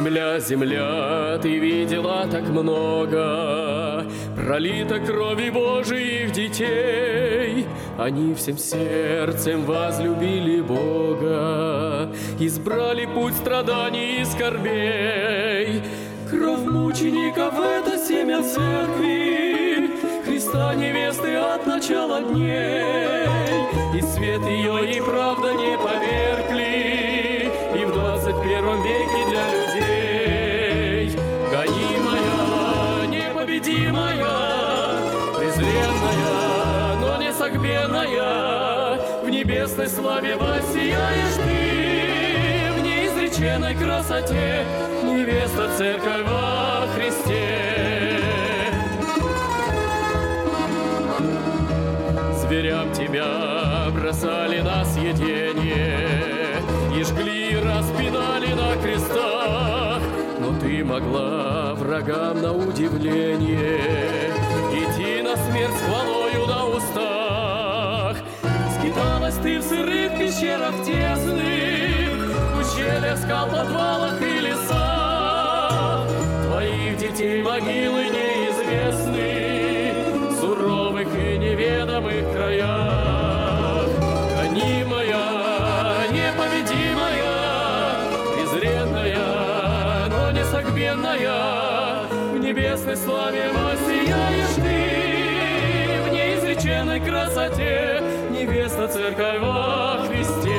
Земля, земля, ты видела так много, пролито крови Божиих детей. Они всем сердцем возлюбили Бога, избрали путь страданий и скорбей. Кровь мучеников — это семя церкви, Христа невесты от начала дней. И свет ее, и правда не поверкли, и в 21 веке для людей. Гонимая, непобедимая, презренная, но не согбенная, в небесной славе воссияешь ты, в неизреченной красоте, невеста церковь во Христе. Зверям тебя бросали на съедение, и жгли, распинали на крестах, но ты могла врагам на удивление идти на смерть с хвалою на устах. Скиталась ты в сырых пещерах тесных, в ущельях, скал, подвалах и лесах. Твоих детей могилы неизвестны, в суровых и неведомых краях. Гонимая, непобедимая, презренная, но не согбенная, в небесной славе воссияешь ты, в неизреченной красоте, невеста церковь во Христе.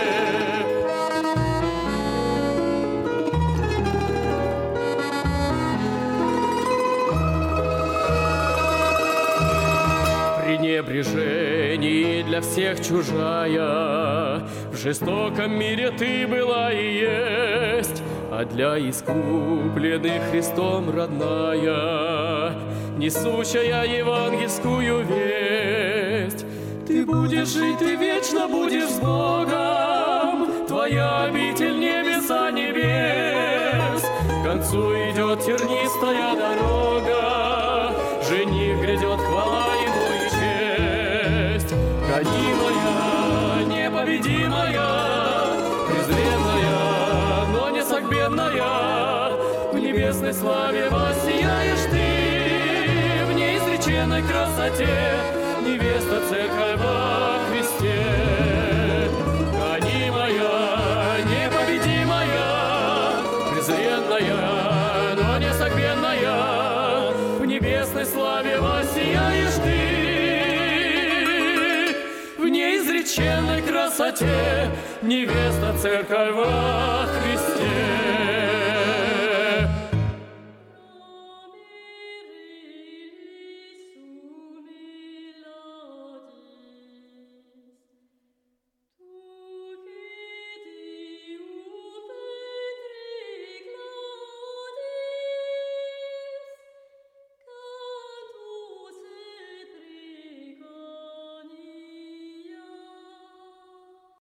Пренебрежении для всех чужая, в жестоком мире ты была и есть, а для искупленных Христом родная, несущая евангельскую весть. Ты будешь жить, ты вечно будешь с Богом, твоя обитель небеса небес. К концу идет тернистая дорога, жених грядет, хвала ему и честь. Гонимая, непобедимая, презренная, но не согбенная, в небесной славе воссияешь ты, в неизреченной красоте, невеста церковь во Христе. Гонимая, непобедимая, презренная, но не согбенная, в небесной славе воссияешь ты, в неизреченной красоте, невеста церковь во Христе.